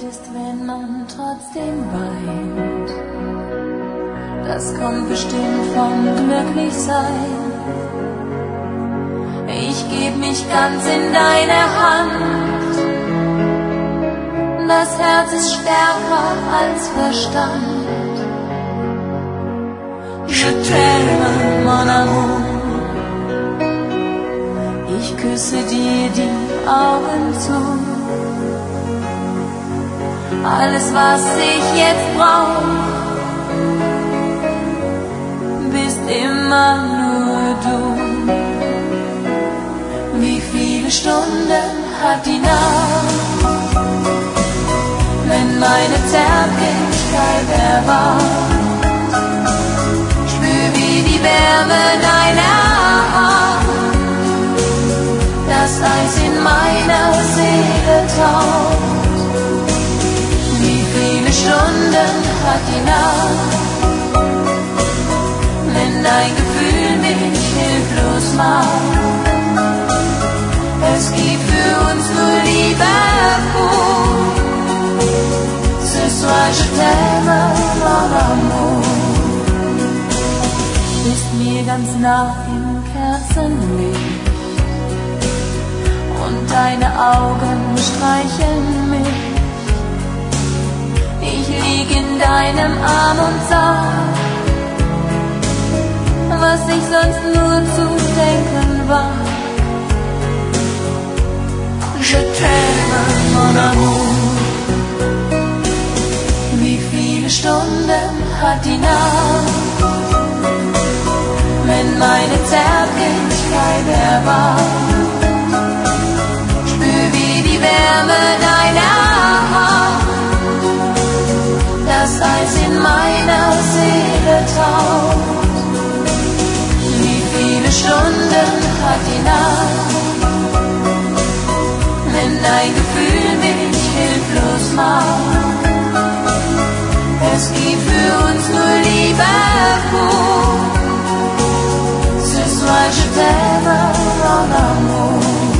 ist, wenn man trotzdem weint. Das kommt bestimmt vom Glücklichsein. Ich geb mich ganz in deine Hand. Das Herz ist stärker als Verstand. Je t'aime, mon amour. Ich küsse dir die Augen zu. Alles, was ich jetzt brauch, bist immer nur du. Wie viele Stunden hat die Nacht, wenn meine Zärtlichkeit erwacht? Spür, wie die Wärme deiner Hand das Eis in meiner Seele taucht. Wie viele Stunden hat die Nacht, wenn dein Gefühl mich hilflos macht? Es gibt für uns nur Liebe pur. Ce soir je t'aime, mon amour. Bist mir ganz nah im Kerzenlicht und deine Augen streicheln mich. Ich lieg in deinem Arm und sag, was ich sonst nur zu denken war. Je t'aime, mon amour. Wie viele Stunden hat die Nacht, wenn meine Zärtlichkeit erwacht? Spür, wie die Wärme deiner Hand das Eis in meiner Seele taucht. Wie viele Stunden hat die Nacht, wenn dein Gefühl mich hilflos macht? Es gibt für uns nur Liebe pur. Ce soir je t'aime, mon amour.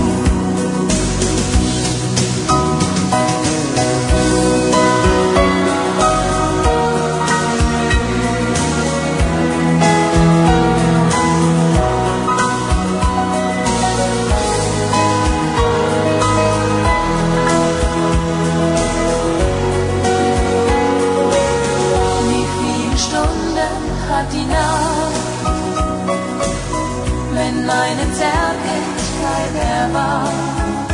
Die Nacht, wenn meine Zärtlichkeit erwacht.